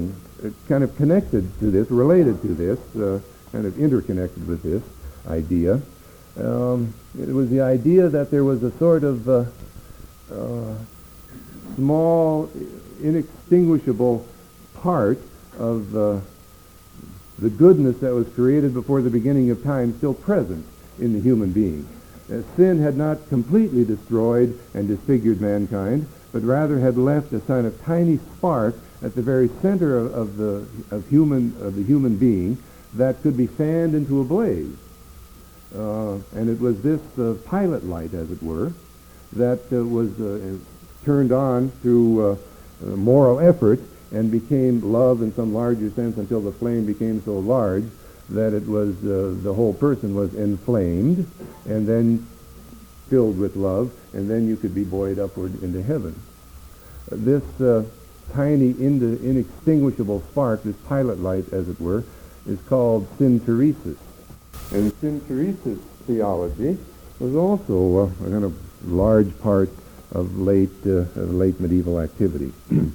[SPEAKER 3] kind of connected to this, related to this, uh, kind of interconnected with this idea. Um, it was the idea that there was a sort of uh, uh, small, inextinguishable part of uh, the goodness that was created before the beginning of time still present in the human being. Uh, sin had not completely destroyed and disfigured mankind, but rather had left a kind of tiny spark at the very center of, of the of human of the human being that could be fanned into a blaze. Uh, and it was this uh, pilot light, as it were, that uh, was uh, turned on through uh, uh, moral effort and became love in some larger sense until the flame became so large that it was uh, the whole person was inflamed and then filled with love, and then you could be buoyed upward into heaven. Uh, this uh, tiny, ind- inextinguishable spark, this pilot light, as it were, is called synteresis. And synteresis theology was also uh, a kind of large part of late, uh, of late medieval activity.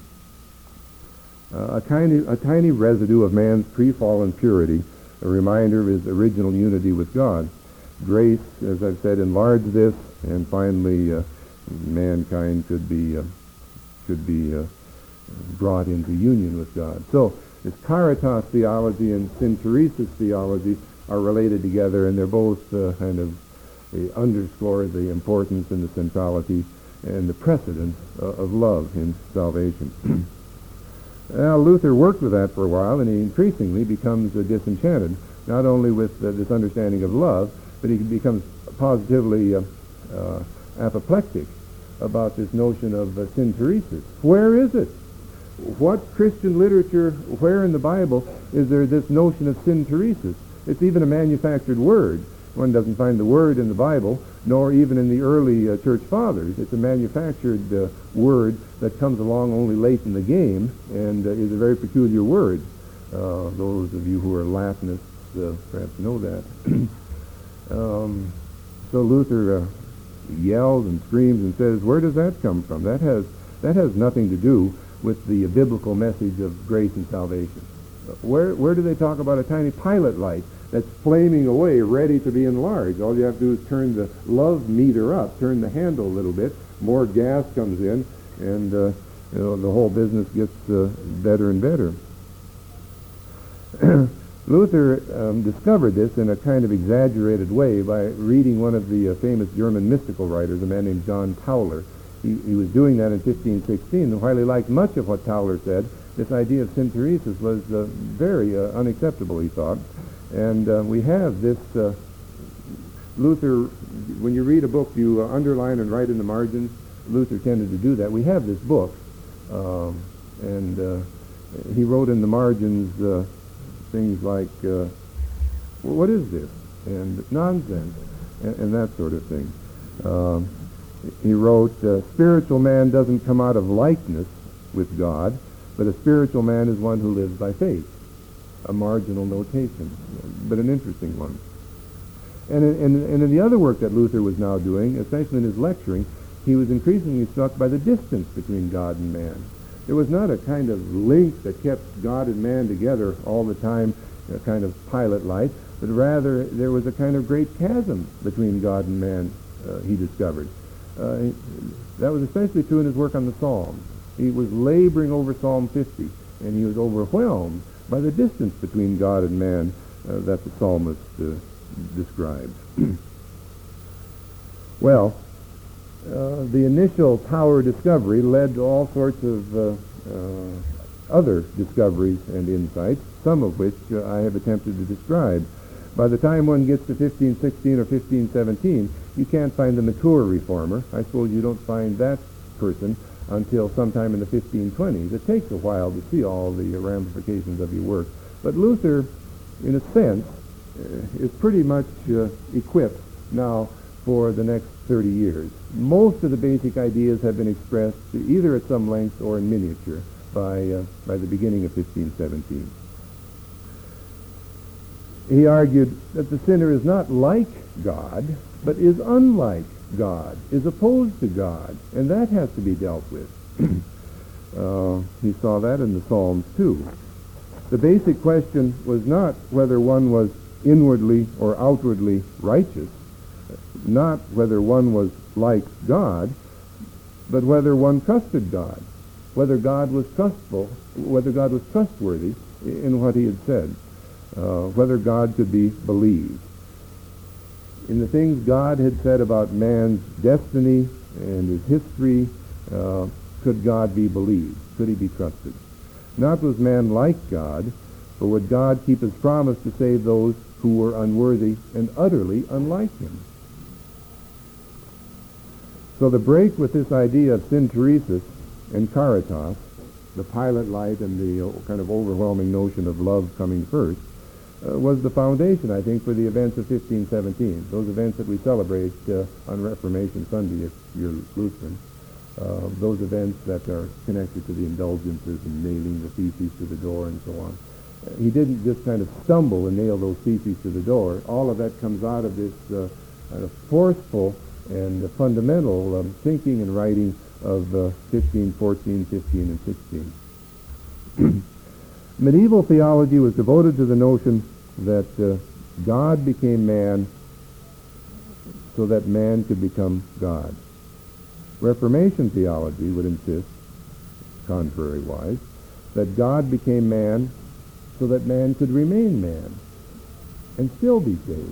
[SPEAKER 3] uh, a, tiny, a tiny residue of man's pre-fallen purity, a reminder of his original unity with God. Grace, as I've said, enlarged this, and finally uh, mankind could be uh, could be uh, brought into union with God. So this caritas theology and synteresis theology are related together, and they're both uh, kind of uh, underscore the importance and the centrality and the precedence uh, of love in salvation. Well, Luther worked with that for a while, and he increasingly becomes uh, disenchanted, not only with uh, this understanding of love, but he becomes positively uh, uh, apoplectic about this notion of uh, synteresis. Where is it? What Christian literature, where in the Bible is there this notion of synteresis? It's even a manufactured word. One doesn't find the word in the Bible, nor even in the early uh, church fathers. It's a manufactured uh, word that comes along only late in the game and uh, is a very peculiar word. Uh, those of you who are Latinists uh, perhaps know that. um, so Luther uh, yells and screams and says, where does that come from? That has, that has nothing to do with the uh, biblical message of grace and salvation. Uh, where, where do they talk about a tiny pilot light that's flaming away, ready to be enlarged? All you have to do is turn the love meter up, turn the handle a little bit, more gas comes in, and uh, you know, the whole business gets uh, better and better. Luther um, discovered this in a kind of exaggerated way by reading one of the uh, famous German mystical writers, a man named John Tauler. He, he was doing that in fifteen sixteen, and while he liked much of what Tauler said, this idea of synteresis was uh, very uh, unacceptable, he thought. And uh, we have this, uh, Luther, when you read a book, you uh, underline and write in the margins. Luther tended to do that. We have this book, um, and uh, he wrote in the margins uh, things like, uh, well, what is this? And nonsense, and, and that sort of thing. Um, he wrote, uh, spiritual man doesn't come out of likeness with God, but a spiritual man is one who lives by faith. A marginal notation, but an interesting one. And in, in, and in the other work that Luther was now doing, especially in his lecturing, he was increasingly struck by the distance between God and man. There was not a kind of link that kept God and man together all the time, a kind of pilot light, but rather there was a kind of great chasm between God and man, uh, he discovered. Uh, that was especially true in his work on the Psalms. He was laboring over Psalm fifty, and he was overwhelmed by the distance between God and man uh, that the psalmist uh, described. Well, uh, the initial tower discovery led to all sorts of uh, uh, other discoveries and insights, some of which uh, I have attempted to describe. By the time one gets to fifteen sixteen or fifteen seventeen, you can't find the mature reformer. I suppose you don't find that person until sometime in the fifteen twenties. It takes a while to see all the ramifications of your work. But Luther, in a sense, uh, is pretty much uh, equipped now for the next thirty years. Most of the basic ideas have been expressed either at some length or in miniature by, uh, by the beginning of fifteen seventeen. He argued that the sinner is not like God, but is unlike God, is opposed to God, and that has to be dealt with. uh, he saw that in the Psalms too. The basic question was not whether one was inwardly or outwardly righteous, not whether one was like God, but whether one trusted God, whether God was trustful, whether God was trustworthy in what he had said, uh, whether God could be believed. In the things God had said about man's destiny and his history, uh, could God be believed? Could he be trusted? Not was man like God, but would God keep his promise to save those who were unworthy and utterly unlike him? So the break with this idea of synteresis and caritas, the pilot light and the uh, kind of overwhelming notion of love coming first, uh, was the foundation, I think, for the events of fifteen seventeen, those events that we celebrate uh, on Reformation Sunday if you're Lutheran. Uh, those events that are connected to the indulgences and nailing the theses to the door and so on. Uh, he didn't just kind of stumble and nail those theses to the door. All of that comes out of this uh, kind of forceful and uh, fundamental um, thinking and writing of uh, fifteen, fourteen, fifteen, and sixteen. Medieval theology was devoted to the notion that uh, God became man so that man could become God. Reformation theology would insist, contrary-wise, that God became man so that man could remain man and still be saved.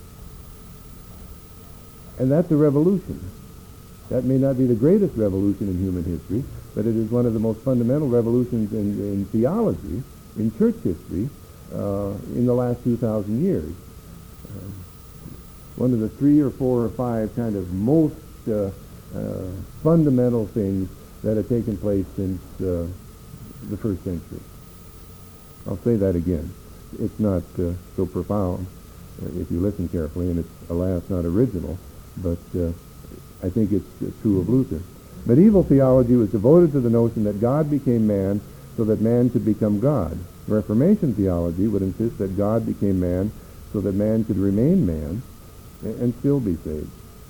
[SPEAKER 3] And that's a revolution. That may not be the greatest revolution in human history, but it is one of the most fundamental revolutions in, in theology, in church history, uh, in the last two thousand years. Uh, one of the three or four or five kind of most uh, Uh, fundamental things that have taken place since uh, the first century. I'll say that again. It's not uh, so profound uh, if you listen carefully, and it's, alas, not original, but uh, I think it's uh, true of Luther. Medieval theology was devoted to the notion that God became man so that man could become God. Reformation theology would insist that God became man so that man could remain man and, and still be saved.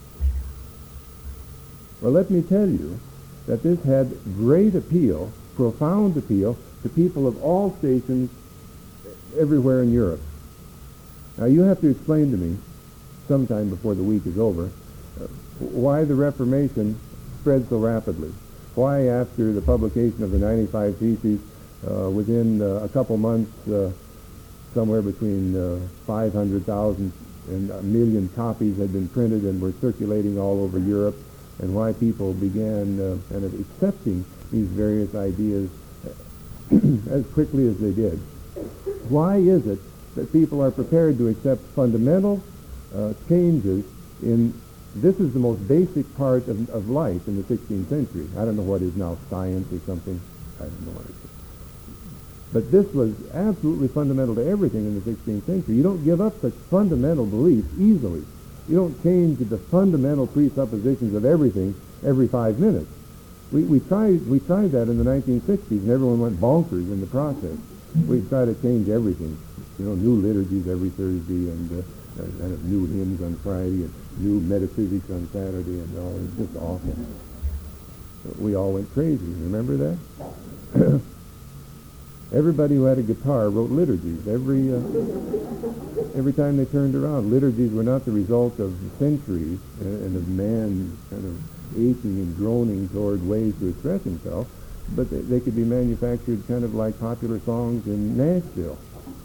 [SPEAKER 3] Well, let me tell you that this had great appeal, profound appeal, to people of all stations everywhere in Europe. Now, you have to explain to me, sometime before the week is over, uh, why the Reformation spread so rapidly. Why, after the publication of the ninety-five Theses, uh, within uh, a couple months, uh, somewhere between uh, five hundred thousand and a million copies had been printed and were circulating all over Europe, and why people began uh, kind of accepting these various ideas as quickly as they did. Why is it that people are prepared to accept fundamental uh, changes in, this is the most basic part of, of life in the sixteenth century. I don't know what is now, science or something. I don't know what it is. But this was absolutely fundamental to everything in the sixteenth century. You don't give up such fundamental beliefs easily. You don't change the fundamental presuppositions of everything every five minutes. We, we, tried, we tried that in the nineteen sixties, and everyone went bonkers in the process. We tried to change everything. You know, new liturgies every Thursday, and, uh, and new hymns on Friday, and new metaphysics on Saturday, and all. It was just awful. We all went crazy. Remember that? Everybody who had a guitar wrote liturgies. Every uh, every time they turned around, liturgies were not the result of centuries and, and of man kind of aching and groaning toward ways to express himself, but they, they could be manufactured kind of like popular songs in Nashville.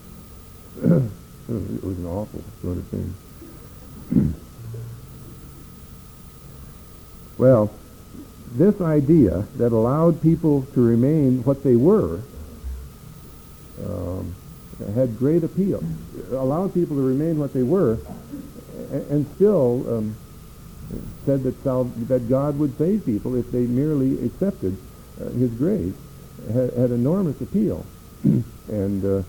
[SPEAKER 3] It was an awful sort of thing. Well, this idea that allowed people to remain what they were Um, had great appeal, allowed people to remain what they were, and, and still um, said that sal- that God would save people if they merely accepted uh, His grace, had, had enormous appeal, and uh,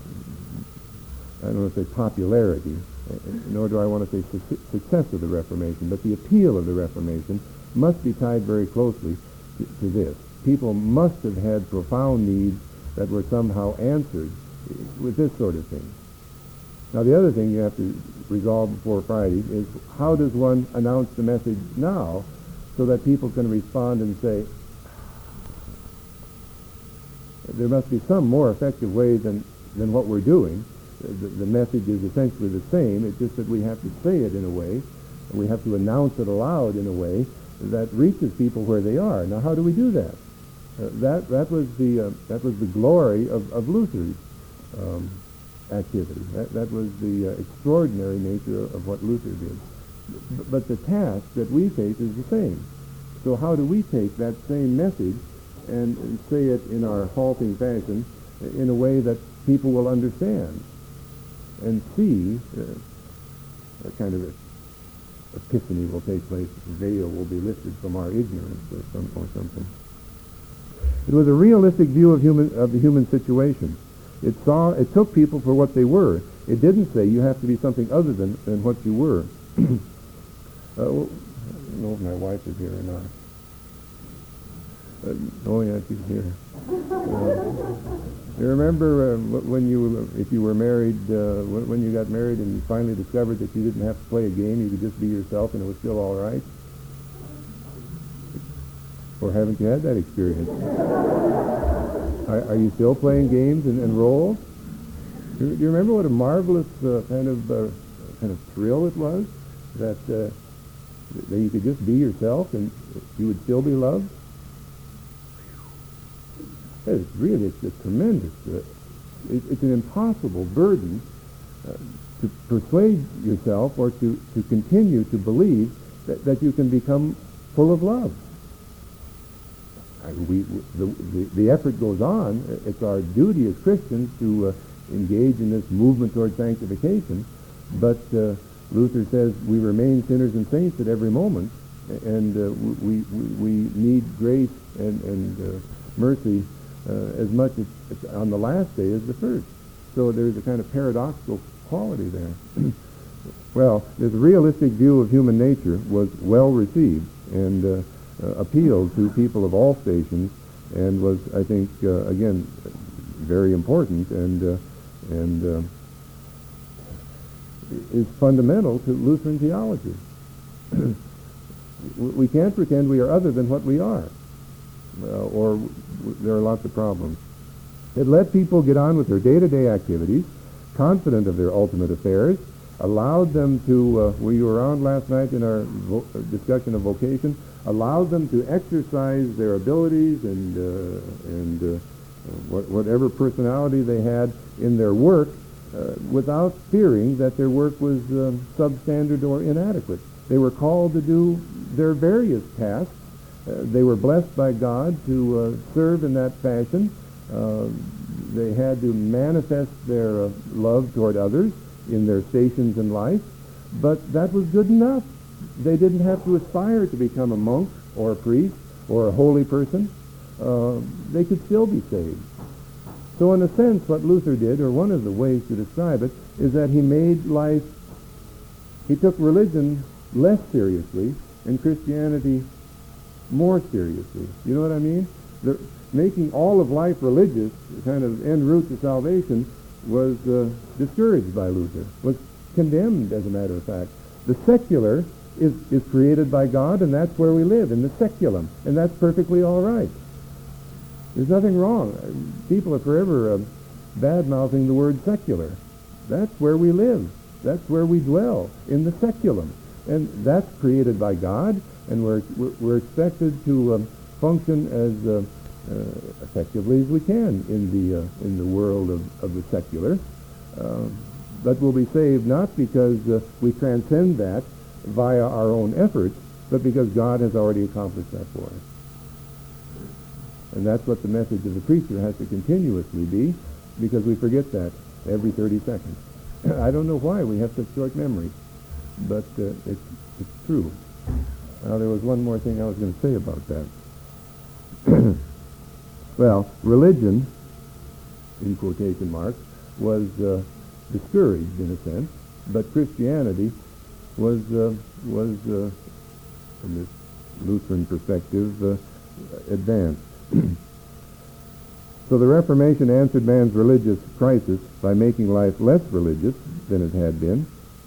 [SPEAKER 3] I don't want to say popularity, nor do I want to say su- success of the Reformation, but the appeal of the Reformation must be tied very closely to, to this. People must have had profound needs that were somehow answered with this sort of thing. Now, the other thing you have to resolve before Friday is, how does one announce the message now so that people can respond and say, there must be some more effective way than, than what we're doing. The, the message is essentially the same. It's just that we have to say it in a way, and we have to announce it aloud in a way that reaches people where they are. Now, how do we do that? Uh, that that was the uh, that was the glory of, of Luther's um, activity. That that was the uh, extraordinary nature of what Luther did. B- but the task that we face is the same. So how do we take that same message and, and say it in our halting fashion, in a way that people will understand and see? Uh, a kind of a epiphany will take place. The veil will be lifted from our ignorance, or, some, or something. It was a realistic view of human of the human situation. It saw it took people for what they were. It didn't say you have to be something other than, than what you were. uh, well, I don't know if my wife is here or not. Uh, oh yeah, she's here. Uh, you remember uh, when you, if you were married, uh, when you got married and you finally discovered that you didn't have to play a game, you could just be yourself and it was still all right? Or haven't you had that experience? are, are you still playing games and, and roles? Do you remember what a marvelous uh, kind of uh, kind of thrill it was that uh, that you could just be yourself and you would still be loved? It's really it's a tremendous. Uh, it, it's an impossible burden uh, to persuade yourself or to, to continue to believe that, that you can become full of love. I, we, the, the, the effort goes on. It's our duty as Christians to uh, engage in this movement toward sanctification, but uh, Luther says we remain sinners and saints at every moment, and uh, we, we, we need grace and, and uh, mercy uh, as much as on the last day as the first. So there's a kind of paradoxical quality there. Well, this realistic view of human nature was well received and uh, uh, appealed to people of all stations, and was, I think, uh, again, very important and uh, and uh, is fundamental to Lutheran theology. We can't pretend we are other than what we are, uh, or w- there are lots of problems. It let people get on with their day-to-day activities, confident of their ultimate affairs, allowed them to, uh, we were around last night in our vo- discussion of vocation, allowed them to exercise their abilities and, uh, and uh, what, whatever personality they had in their work uh, without fearing that their work was um, substandard or inadequate. They were called to do their various tasks. Uh, they were blessed by God to uh, serve in that fashion. Uh, they had to manifest their uh, love toward others in their stations in life, but that was good enough. They didn't have to aspire to become a monk or a priest or a holy person. Uh, they could still be saved. So in a sense, what Luther did, or one of the ways to describe it, is that he made life, he took religion less seriously and Christianity more seriously. You know what I mean? The, making all of life religious, kind of en route to salvation, was uh, discouraged by Luther, was condemned, as a matter of fact. The secular is, is created by God, and that's where we live, in the seculum, and that's perfectly all right. There's nothing wrong. People are forever uh, bad-mouthing the word secular. That's where we live. That's where we dwell, in the seculum. And that's created by God, and we're, we're expected to um, function as uh, uh, effectively as we can in the, uh, in the world of, of the secular. Uh, but we'll be saved not because uh, we transcend that via our own efforts, but because God has already accomplished that for us. And that's what the message of the preacher has to continuously be, because we forget that every thirty seconds. I don't know why we have such short memories, but uh, it's, it's true. Now, there was one more thing I was going to say about that. Well, religion, in quotation marks, was uh, discouraged in a sense, but Christianity was, uh, was uh, from this Lutheran perspective, uh, advanced. So the Reformation answered man's religious crisis by making life less religious than it had been.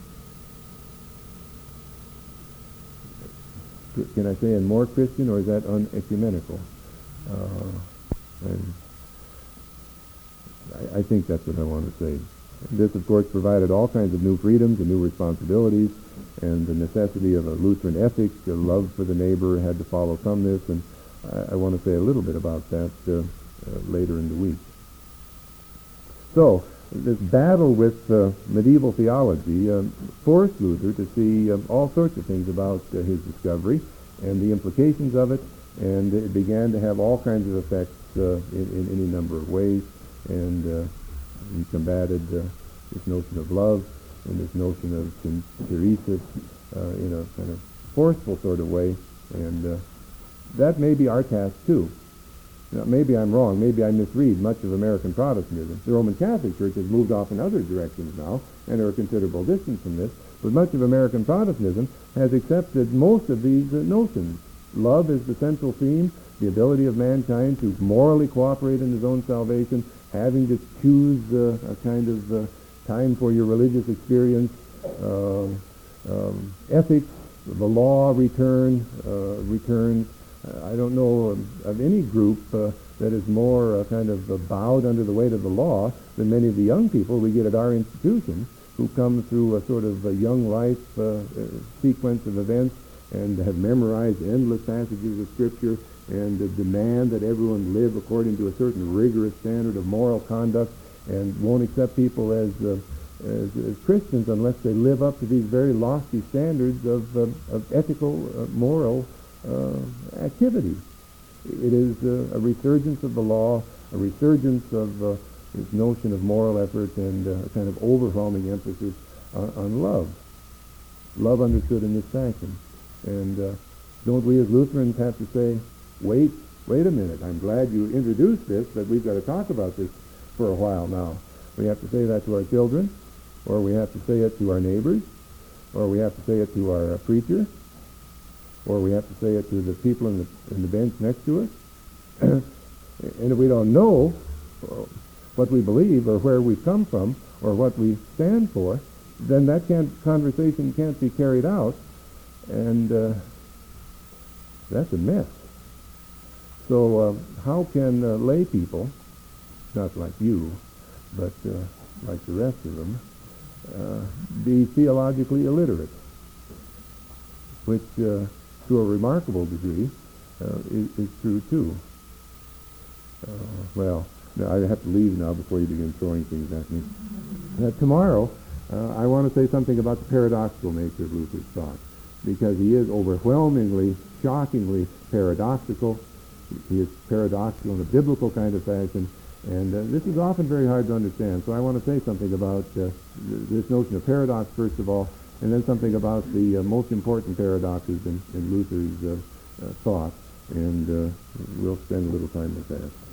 [SPEAKER 3] Can I say and more Christian, or is that unecumenical? Uh, and I, I think that's what I want to say. This, of course, provided all kinds of new freedoms and new responsibilities, and the necessity of a Lutheran ethic, a love for the neighbor had to follow from this, and I, I want to say a little bit about that uh, uh, later in the week. So, this battle with uh, medieval theology uh, forced Luther to see uh, all sorts of things about uh, his discovery and the implications of it, and it began to have all kinds of effects uh, in, in any number of ways, and uh, he combated uh, this notion of love and this notion of syntheresis uh, in a kind of forceful sort of way, and uh, that may be our task too. Now, maybe I'm wrong, maybe I misread much of American Protestantism. The Roman Catholic Church has moved off in other directions now and are a considerable distance from this, but much of American Protestantism has accepted most of these uh, notions. Love is the central theme, the ability of mankind to morally cooperate in his own salvation, having to choose uh, a kind of uh, time for your religious experience, uh, um, ethics, the law return, uh, returns. Uh, I don't know um, of any group uh, that is more uh, kind of uh, bowed under the weight of the law than many of the young people we get at our institution, who come through a sort of a young life uh, uh, sequence of events and have memorized endless passages of Scripture and uh, demand that everyone live according to a certain rigorous standard of moral conduct, and won't accept people as, uh, as, as Christians unless they live up to these very lofty standards of, uh, of ethical, uh, moral uh, activity. It is uh, a resurgence of the law, a resurgence of uh, this notion of moral effort, and uh, a kind of overwhelming emphasis on, on love. Love understood in this fashion. And uh, don't we as Lutherans have to say, wait, wait a minute, I'm glad you introduced this, but we've got to talk about this for a while now. We have to say that to our children, or we have to say it to our neighbors, or we have to say it to our uh, preacher, or we have to say it to the people in the, in the bench next to us. And if we don't know what we believe, or where we've come from, or what we stand for, then that can't, conversation can't be carried out, and uh, that's a mess. So uh, how can uh, lay people, not like you, but uh, like the rest of them, uh, be theologically illiterate, which uh, to a remarkable degree uh, is, is true too. Uh, well, I have to leave now before you begin throwing things at me. Uh, tomorrow, uh, I want to say something about the paradoxical nature of Luther's thought, because he is overwhelmingly, shockingly paradoxical. He is paradoxical in a biblical kind of fashion, and uh, this is often very hard to understand. So I want to say something about uh, th- this notion of paradox, first of all, and then something about the uh, most important paradoxes in, in Luther's uh, uh, thought, and uh, we'll spend a little time with that.